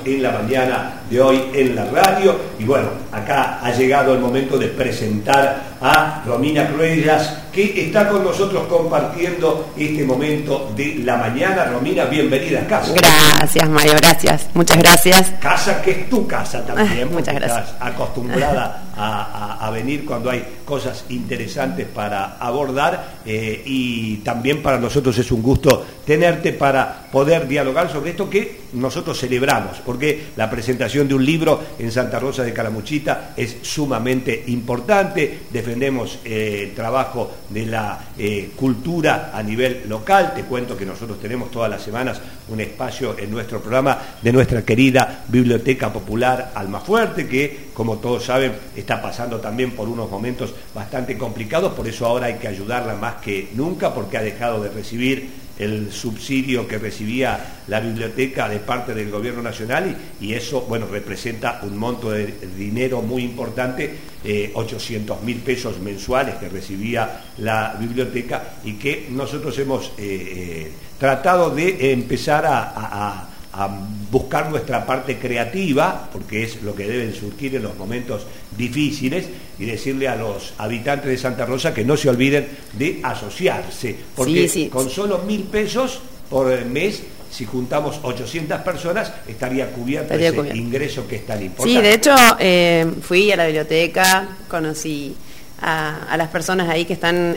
en la mañana de hoy en la radio. Y bueno, acá ha llegado el momento de presentar a Romina Cruellas, que está con nosotros compartiendo este momento de la mañana. Romina, bienvenida a casa. Gracias, Mario, gracias, muchas gracias. Casa que es tu casa también. Muchas gracias. Estás acostumbrada a venir cuando hay cosas interesantes para abordar, y también para nosotros es un gusto tenerte para poder dialogar sobre esto que nosotros celebramos, porque la presentación de un libro en Santa Rosa de Calamuchita es sumamente importante. Defendemos el trabajo de la cultura a nivel local. Te cuento que nosotros tenemos todas las semanas un espacio en nuestro programa de nuestra querida Biblioteca Popular Almafuerte, que como todos saben está pasando también por unos momentos bastante complicados. Por eso ahora hay que ayudarla más que nunca, porque ha dejado de recibir el subsidio que recibía la biblioteca de parte del gobierno nacional, y eso, bueno, representa un monto de dinero muy importante, 800.000 pesos mensuales que recibía la biblioteca, y que nosotros hemos tratado de empezar a buscar nuestra parte creativa, porque es lo que deben surgir en los momentos difíciles, y decirle a los habitantes de Santa Rosa que no se olviden de asociarse, porque con solo 1.000 pesos por mes, si juntamos 800 personas, estaría cubierto ese ingreso que es tan importante. Sí, de hecho, fui a la biblioteca, conocí a las personas ahí que están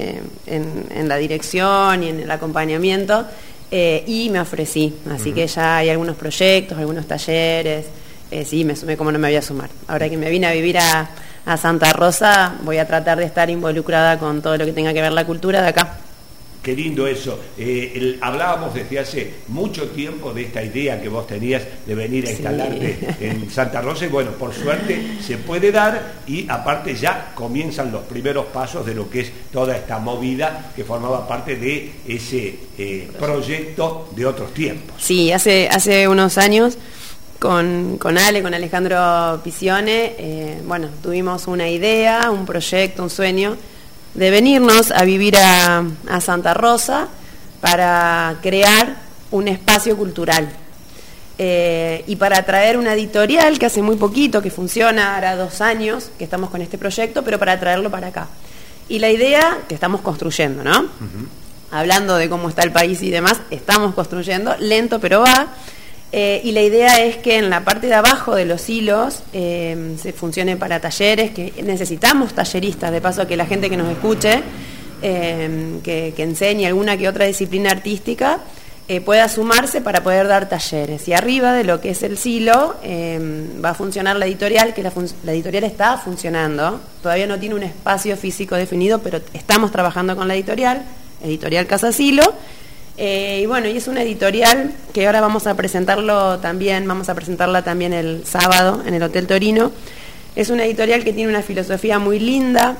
en la dirección y en el acompañamiento, y me ofrecí, así que ya hay algunos proyectos, algunos talleres, sí, me sumé, como no me voy a sumar. Ahora que me vine a vivir a Santa Rosa, voy a tratar de estar involucrada con todo lo que tenga que ver la cultura de acá. Qué lindo eso. Hablábamos desde hace mucho tiempo de esta idea que vos tenías de venir a instalarte en Santa Rosa, y bueno, por suerte se puede dar, y aparte ya comienzan los primeros pasos de lo que es toda esta movida que formaba parte de ese proyecto de otros tiempos. Sí, hace unos años con Alejandro Pisione, bueno, tuvimos una idea, un proyecto, un sueño de venirnos a vivir a Santa Rosa para crear un espacio cultural, y para traer una editorial que hace muy poquito que funciona, hará 2 años que estamos con este proyecto, pero para traerlo para acá. Y la idea que estamos construyendo, ¿no? Uh-huh. Hablando de cómo está el país y demás, estamos construyendo, lento pero va. Y la idea es que en la parte de abajo de los hilos se funcione para talleres, que necesitamos talleristas, de paso, que la gente que nos escuche, que enseñe alguna que otra disciplina artística, pueda sumarse para poder dar talleres. Y arriba de lo que es el silo va a funcionar la editorial, que la editorial está funcionando, todavía no tiene un espacio físico definido, pero estamos trabajando con la editorial Casa Silo. Y bueno, y es una editorial que ahora vamos a presentarla también el sábado en el Hotel Torino. Es una editorial que tiene una filosofía muy linda.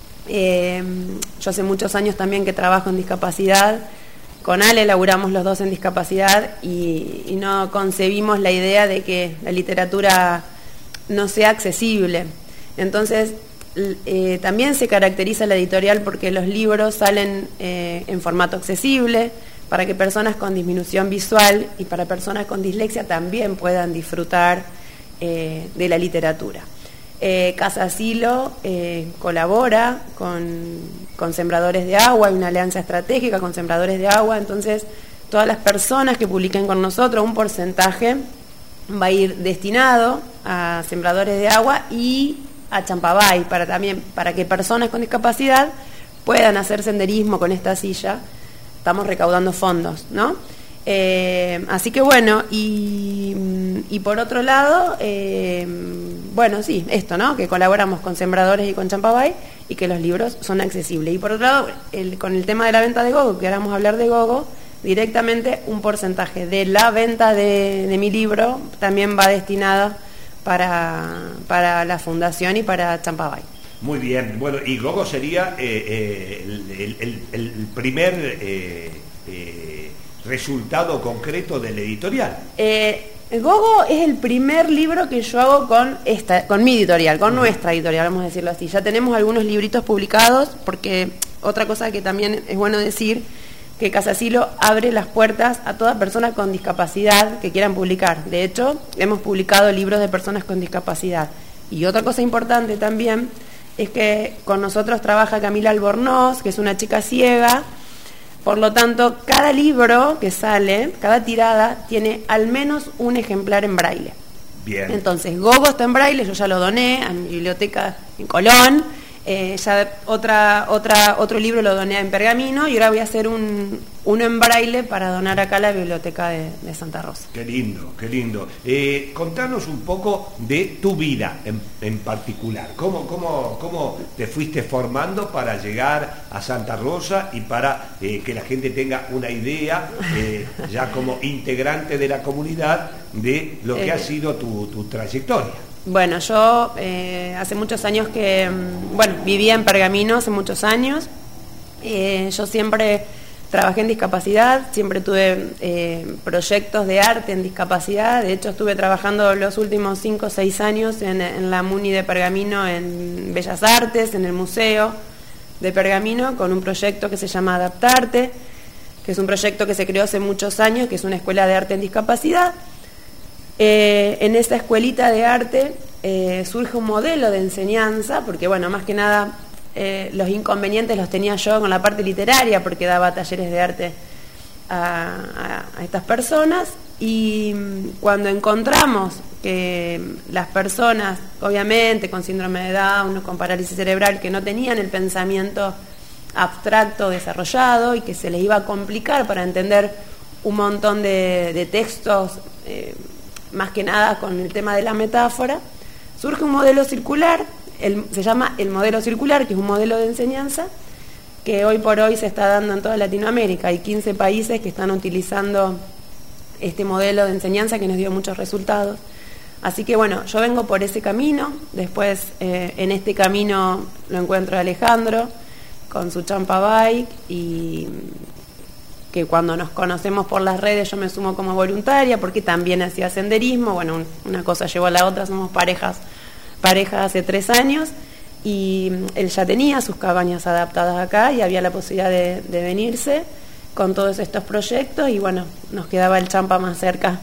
Yo hace muchos años también que trabajo en discapacidad. Con Ale laburamos los dos en discapacidad, y no concebimos la idea de que la literatura no sea accesible. Entonces, también se caracteriza la editorial porque los libros salen en formato accesible, para que personas con disminución visual y para personas con dislexia también puedan disfrutar de la literatura. Casa Silo colabora con Sembradores de Agua, hay una alianza estratégica con Sembradores de Agua, entonces todas las personas que publiquen con nosotros, un porcentaje va a ir destinado a Sembradores de Agua y a Champabay, para que personas con discapacidad puedan hacer senderismo con esta silla. Estamos recaudando fondos, ¿no? Así que bueno, y por otro lado, bueno, sí, esto, ¿no? Que colaboramos con Sembradores y con Champabay, y que los libros son accesibles. Y por otro lado, con el tema de la venta de Gogo, que ahora vamos a hablar de Gogo, directamente un porcentaje de la venta de mi libro también va destinado para la fundación y para Champabay. Muy bien, bueno, y Gogo sería el primer resultado concreto del editorial. Gogo es el primer libro que yo hago con mi editorial, con nuestra editorial, vamos a decirlo así. Ya tenemos algunos libritos publicados, porque otra cosa que también es bueno decir, que Casa Asilo abre las puertas a toda persona con discapacidad que quieran publicar. De hecho, hemos publicado libros de personas con discapacidad. Y otra cosa importante también es que con nosotros trabaja Camila Albornoz, que es una chica ciega. Por lo tanto, cada libro que sale, cada tirada, tiene al menos un ejemplar en braille. Bien. Entonces, Gogo está en braille, yo ya lo doné a mi biblioteca en Colón. Ya otro libro lo doné en pergamino y ahora voy a hacer uno en braille para donar acá a la biblioteca de Santa Rosa. Qué lindo, qué lindo. Contanos un poco de tu vida en particular. ¿Cómo te fuiste formando para llegar a Santa Rosa y para que la gente tenga una idea, ya como integrante de la comunidad, de lo que ha sido tu trayectoria? Bueno, yo hace muchos años que, vivía en Pergamino hace muchos años. Yo siempre trabajé en discapacidad, siempre tuve proyectos de arte en discapacidad. De hecho, estuve trabajando los últimos 5 o 6 años en la MUNI de Pergamino, en Bellas Artes, en el Museo de Pergamino, con un proyecto que se llama Adaptarte, que es un proyecto que se creó hace muchos años, que es una escuela de arte en discapacidad. En esa escuelita de arte surge un modelo de enseñanza, porque más que nada los inconvenientes los tenía yo con la parte literaria, porque daba talleres de arte a estas personas, y cuando encontramos que las personas, obviamente con síndrome de Down, con parálisis cerebral, que no tenían el pensamiento abstracto desarrollado y que se les iba a complicar para entender un montón de textos, más que nada con el tema de la metáfora, surge un modelo circular, se llama el modelo circular, que es un modelo de enseñanza que hoy por hoy se está dando en toda Latinoamérica. Hay 15 países que están utilizando este modelo de enseñanza que nos dio muchos resultados. Así que yo vengo por ese camino. Después en este camino lo encuentro a Alejandro con su Champa Bike, y que cuando nos conocemos por las redes yo me sumo como voluntaria porque también hacía senderismo. Una cosa llevó a la otra, somos pareja hace 3 años, y él ya tenía sus cabañas adaptadas acá y había la posibilidad de venirse con todos estos proyectos, y nos quedaba el Champa más cerca,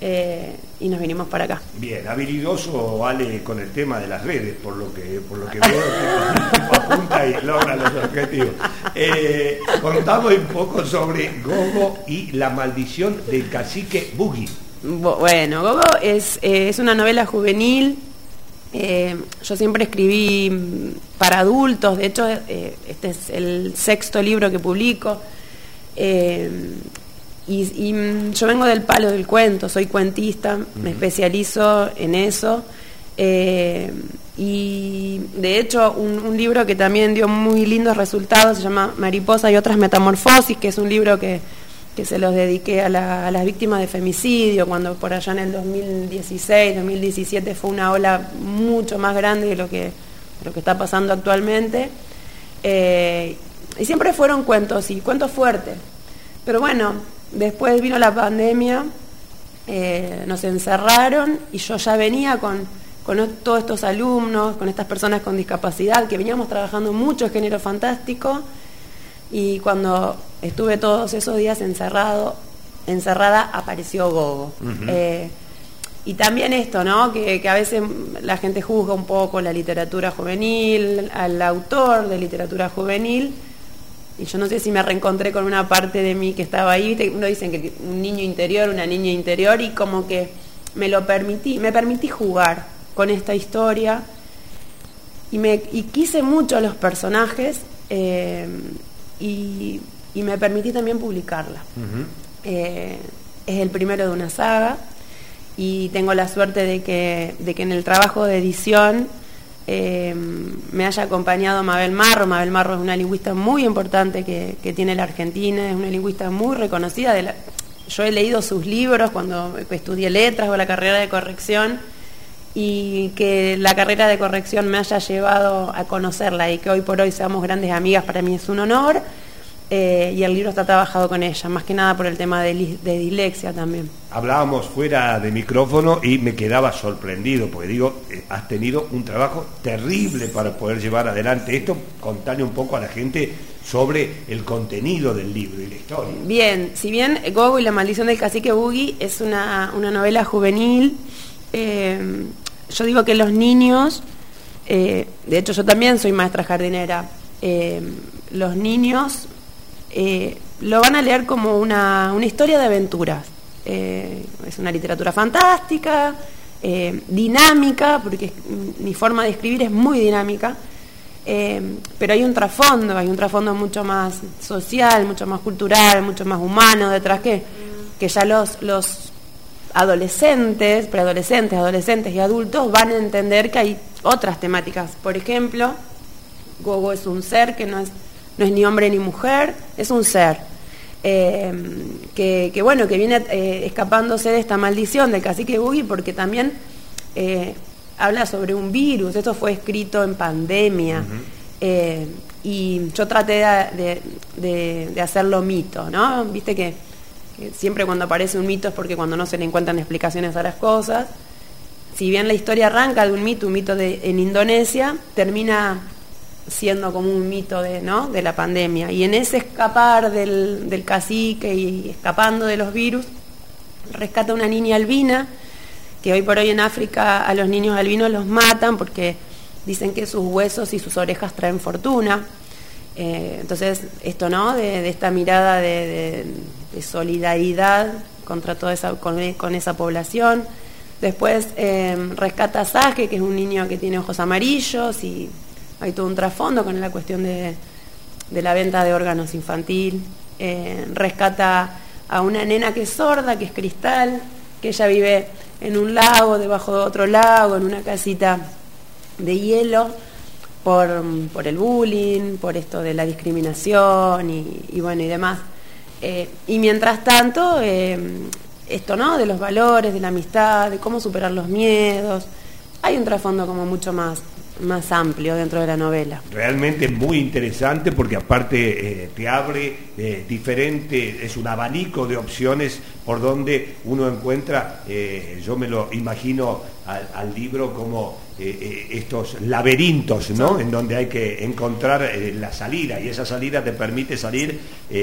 y nos vinimos para acá. Bien, habilidoso Ale con el tema de las redes, por lo que veo que apunta y logra los objetivos. Contamos un poco sobre Gogo y la maldición del cacique Boogie. Gogo es una novela juvenil. Yo siempre escribí para adultos. De hecho, este es el 6º libro que publico. Y yo vengo del palo del cuento, soy cuentista, me especializo en eso, y de hecho un libro que también dio muy lindos resultados se llama Mariposa y otras metamorfosis, que es un libro que se los dediqué a las víctimas de femicidio, cuando por allá en el 2016, 2017 fue una ola mucho más grande de lo que está pasando actualmente, y siempre fueron cuentos, y cuentos fuertes, pero después vino la pandemia, nos encerraron, y yo ya venía con todos estos alumnos, con estas personas con discapacidad, que veníamos trabajando mucho el género fantástico, y cuando estuve todos esos días encerrada, apareció Gogo. Uh-huh. Y también esto, ¿no? Que a veces la gente juzga un poco la literatura juvenil, al autor de literatura juvenil, y yo no sé si me reencontré con una parte de mí que estaba ahí. Uno dicen que un niño interior, una niña interior, y como que me permití jugar con esta historia, y quise mucho a los personajes, y me permití también publicarla. Uh-huh. Es el primero de una saga, y tengo la suerte de que en el trabajo de edición me haya acompañado Mabel Marro. Mabel Marro es una lingüista muy importante que tiene la Argentina, es una lingüista muy reconocida. Yo he leído sus libros cuando estudié letras o la carrera de corrección, y que la carrera de corrección me haya llevado a conocerla y que hoy por hoy seamos grandes amigas, para mí es un honor. Y el libro está trabajado con ella, más que nada por el tema de dislexia también. hablábamos fuera de micrófono y me quedaba sorprendido, porque digo, has tenido un trabajo terrible para poder llevar adelante esto. Contarle un poco a la gente sobre el contenido del libro y la historia. Bien, si bien Gogo y la maldición del cacique Boogie es una novela juvenil, yo digo que los niños, de hecho yo también soy maestra jardinera, los niños lo van a leer como una historia de aventuras. Es una literatura fantástica, dinámica, porque mi forma de escribir es muy dinámica, pero hay un trasfondo mucho más social, mucho más cultural, mucho más humano detrás, que ya los adolescentes, preadolescentes, adolescentes y adultos van a entender que hay otras temáticas. Por ejemplo, Gogo es un ser que no es ni hombre ni mujer, es un ser que viene escapándose de esta maldición del cacique Boogie, porque también habla sobre un virus. Esto fue escrito en pandemia. Y yo traté de hacerlo mito, ¿no? Viste que siempre cuando aparece un mito es porque cuando no se le encuentran explicaciones a las cosas. Si bien la historia arranca de un mito en Indonesia, termina siendo como un mito de la pandemia. Y en ese escapar del cacique y escapando de los virus, rescata una niña albina, que hoy por hoy en África a los niños albinos los matan porque dicen que sus huesos y sus orejas traen fortuna. Entonces esto, ¿no? De esta mirada de solidaridad contra toda con esa población. Después rescata a Sage, que es un niño que tiene ojos amarillos, y hay todo un trasfondo con la cuestión de la venta de órganos infantil. Rescata a una nena que es sorda, que es Cristal, que ella vive en un lago, debajo de otro lago, en una casita de hielo, por el bullying, por esto de la discriminación y demás. Y mientras tanto, esto, ¿no? De los valores, de la amistad, de cómo superar los miedos. Hay un trasfondo como mucho más amplio dentro de la novela. Realmente muy interesante, porque aparte te abre diferente, es un abanico de opciones por donde uno encuentra, yo me lo imagino al libro como estos laberintos, ¿no? En donde hay que encontrar la salida, y esa salida te permite salir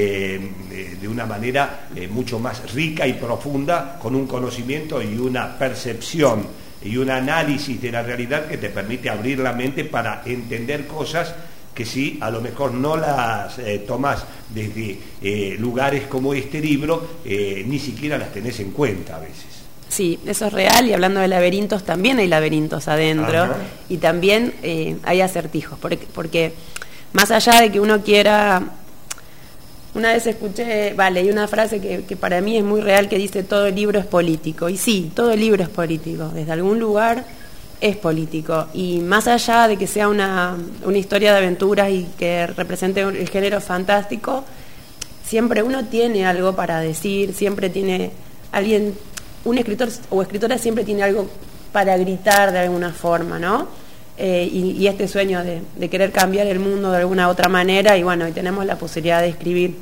de una manera mucho más rica y profunda, con un conocimiento y una percepción y un análisis de la realidad que te permite abrir la mente para entender cosas que si a lo mejor no las tomas desde lugares como este libro, ni siquiera las tenés en cuenta a veces. Sí, eso es real, y hablando de laberintos, también hay laberintos adentro. Ajá. Y también hay acertijos, porque más allá de que uno quiera... Una vez escuché, leí una frase que para mí es muy real, que dice: todo el libro es político. Y sí, todo el libro es político, desde algún lugar es político. Y más allá de que sea una historia de aventuras y que represente el género fantástico, siempre uno tiene algo para decir, siempre tiene alguien, un escritor o escritora siempre tiene algo para gritar de alguna forma, ¿no? Y este sueño de querer cambiar el mundo de alguna otra manera, y bueno, y tenemos la posibilidad de escribir.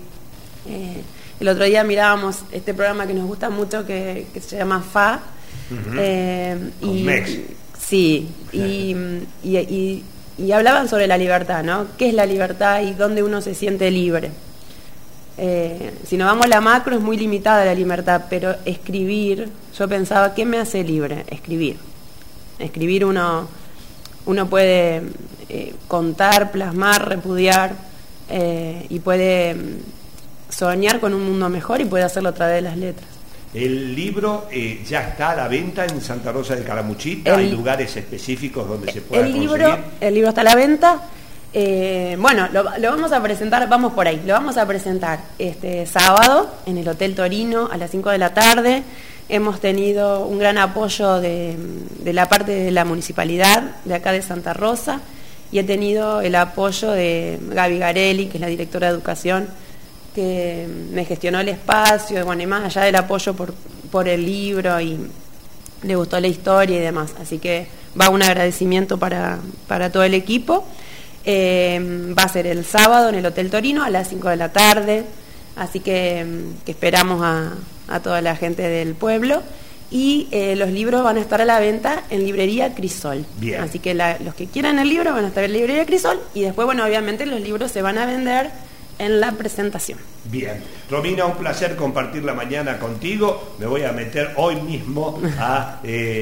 El otro día mirábamos este programa que nos gusta mucho, que se llama FA. Con Mex. Sí, y hablaban sobre la libertad, ¿no? ¿Qué es la libertad y dónde uno se siente libre? Si nos vamos a la macro, es muy limitada la libertad, pero escribir, yo pensaba, ¿qué me hace libre? Escribir uno puede contar, plasmar, repudiar, y puede soñar con un mundo mejor, y puede hacerlo a través de las letras. El libro ya está a la venta en Santa Rosa de Calamuchita. ¿Hay lugares específicos donde se pueda conseguir? El libro está a la venta. Bueno, lo vamos a presentar, vamos por ahí, lo vamos a presentar este sábado en el Hotel Torino a las 5 de la tarde. Hemos tenido un gran apoyo de la parte de la municipalidad de acá de Santa Rosa, y he tenido el apoyo de Gaby Garelli, que es la directora de educación, que me gestionó el espacio, y bueno, y más allá del apoyo por el libro, y le gustó la historia y demás. Así que va un agradecimiento para todo el equipo. Va a ser el sábado en el Hotel Torino a las 5 de la tarde, así que esperamos a toda la gente del pueblo. Y los libros van a estar a la venta en Librería Crisol. Bien. Así que los que quieran el libro van a estar en Librería Crisol y después, bueno, obviamente los libros se van a vender en la presentación. Bien. Romina, un placer compartir la mañana contigo. Me voy a meter hoy mismo a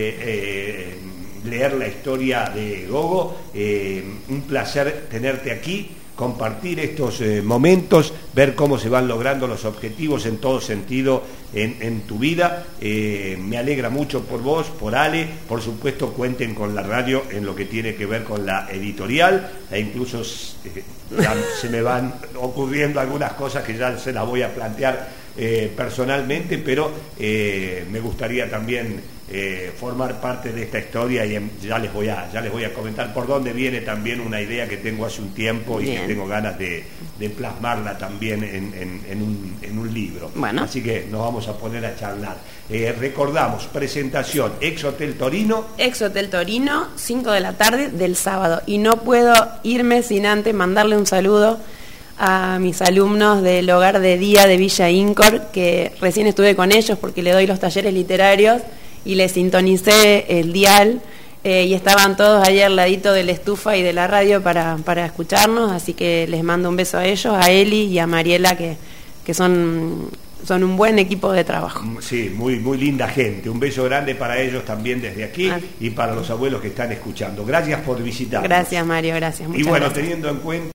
leer la historia de Gogo. Un placer tenerte aquí, compartir estos momentos, ver cómo se van logrando los objetivos en todo sentido en tu vida. Me alegra mucho por vos, por Ale. Por supuesto, cuenten con la radio en lo que tiene que ver con la editorial, e incluso ya se me van ocurriendo algunas cosas que ya se las voy a plantear personalmente, pero me gustaría también formar parte de esta historia, y ya les voy a comentar por dónde viene también una idea que tengo hace un tiempo y Bien. que tengo ganas de plasmarla también en un libro. Bueno. Así que nos vamos a poner a charlar. Recordamos, presentación, Ex Hotel Torino. Ex Hotel Torino, 5 de la tarde del sábado. Y no puedo irme sin antes mandarle un saludo a mis alumnos del Hogar de Día de Villa Incor, que recién estuve con ellos porque le doy los talleres literarios y les sintonicé el dial, y estaban todos ahí al ladito de la estufa y de la radio para escucharnos, así que les mando un beso a ellos, a Eli y a Mariela, que son un buen equipo de trabajo. Sí, muy, muy linda gente. Un beso grande para ellos también desde aquí y para los abuelos que están escuchando. Gracias por visitarnos. Gracias, Mario, gracias. Y bueno, gracias. teniendo en cuenta